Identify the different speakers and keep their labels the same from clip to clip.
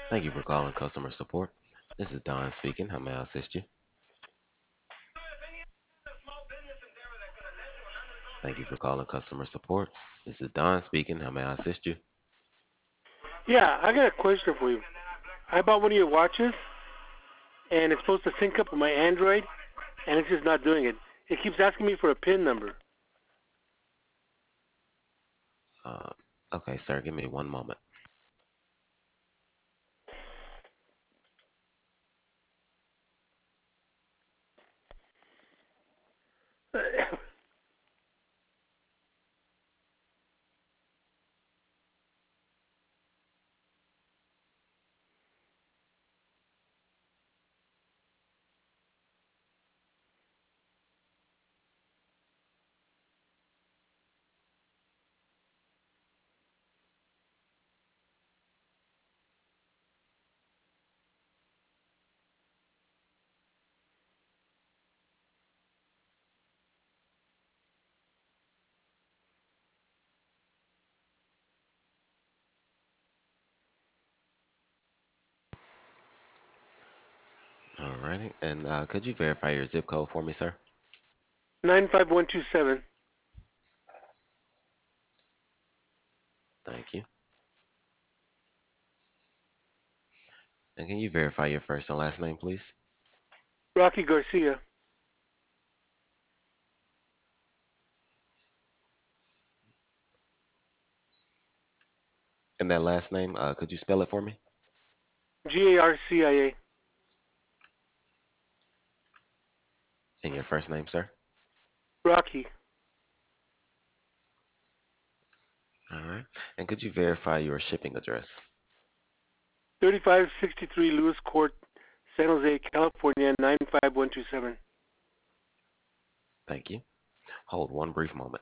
Speaker 1: Thank you for calling customer support. This is Don speaking. How may I assist you? Thank you for calling customer support. This is Don speaking. How may I assist you?
Speaker 2: Yeah, I got a question for you. I bought one of your watches, and it's supposed to sync up with my Android, and it's just not doing it. It keeps asking me for a PIN number.
Speaker 1: Uh, okay, sir, give me one moment. Alrighty, and could you verify your zip code for me, sir?
Speaker 2: 95127.
Speaker 1: Thank you. And can you verify your first and last name, please?
Speaker 2: Rocky Garcia.
Speaker 1: And that last name, could you spell it for me?
Speaker 2: Garcia.
Speaker 1: And your first name, sir?
Speaker 2: Rocky.
Speaker 1: Alright. And could you verify your shipping address?
Speaker 2: 3563 Lewis Court, San Jose, California, 95127.
Speaker 1: Thank you. Hold one brief moment.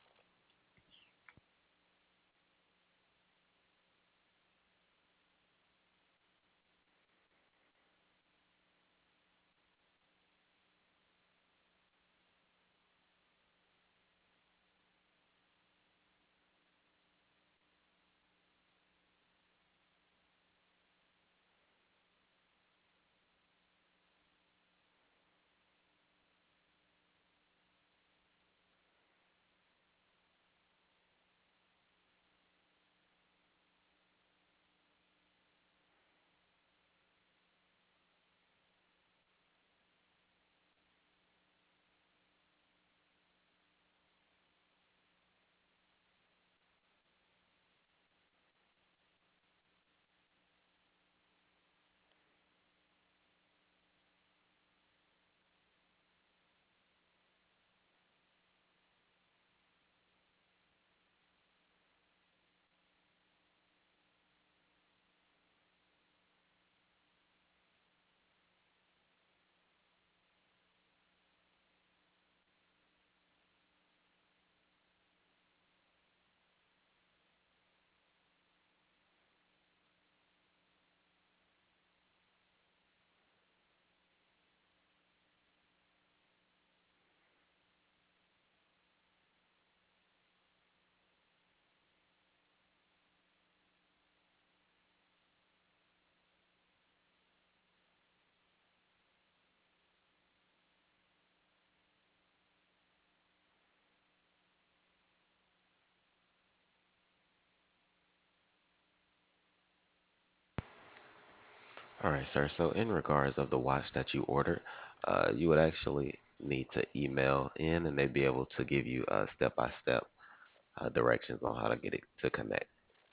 Speaker 1: All right, sir. So in regards of the watch that you ordered, you would actually need to email in and they'd be able to give you step-by-step directions on how to get it to connect.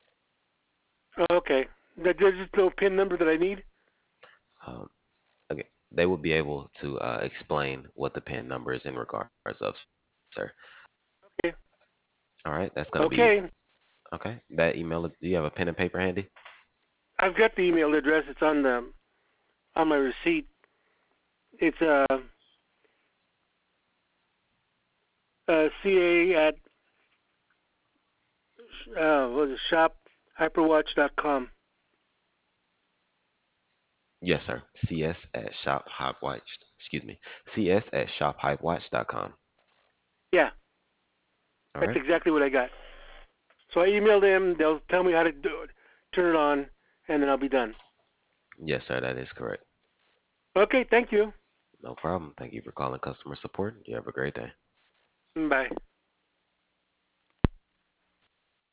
Speaker 2: Okay. There's just no PIN number that I need?
Speaker 1: Um, okay, they will be able to explain what the PIN number is in regards of, sir.
Speaker 2: Okay.
Speaker 1: All right, that's going to be
Speaker 2: Okay.
Speaker 1: okay. That email, do you have a pen and paper handy?
Speaker 2: I've got the email address. It's on my receipt. It's CA at what is it, shophyperwatch.com.
Speaker 1: Yes, sir. CS at shophypewatch.com.
Speaker 2: Yeah,
Speaker 1: All
Speaker 2: that's
Speaker 1: right.
Speaker 2: exactly what I got. So I emailed them. They'll tell me how to do it, turn it on, and then I'll be done.
Speaker 1: Yes, sir, that is correct.
Speaker 2: Okay, thank you.
Speaker 1: No problem. Thank you for calling customer support. You have a great day.
Speaker 2: Bye.